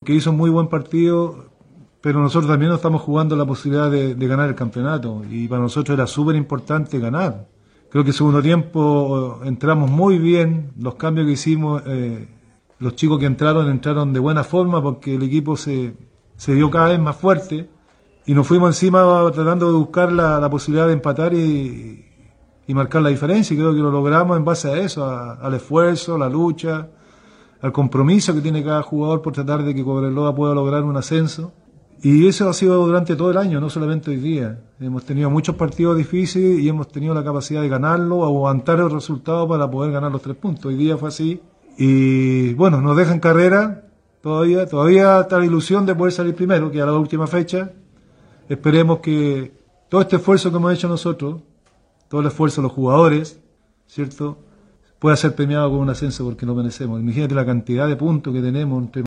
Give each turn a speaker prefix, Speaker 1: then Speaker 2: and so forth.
Speaker 1: que hizo un muy buen partido, pero nosotros también nos estamos jugando la posibilidad de ganar el campeonato, y para nosotros era súper importante ganar. Creo que el segundo tiempo entramos muy bien, los cambios que hicimos, los chicos que entraron de buena forma, porque el equipo se dio cada vez más fuerte, y nos fuimos encima tratando de buscar la posibilidad de empatar y marcar la diferencia, y creo que lo logramos en base a eso, al esfuerzo, a la lucha, al compromiso que tiene cada jugador por tratar de que Cobreloa pueda lograr un ascenso. Y eso ha sido durante todo el año, no solamente hoy día. Hemos tenido muchos partidos difíciles y hemos tenido la capacidad de ganarlo, aguantar el resultado para poder ganar los 3 puntos. Hoy día fue así. Y bueno, nos dejan carrera todavía está la ilusión de poder salir primero, que a la última fecha. Esperemos que todo este esfuerzo que hemos hecho nosotros, todo el esfuerzo de los jugadores, ¿cierto?, pueda ser premiado con un ascenso, porque lo merecemos. Imagínate la cantidad de puntos que tenemos entre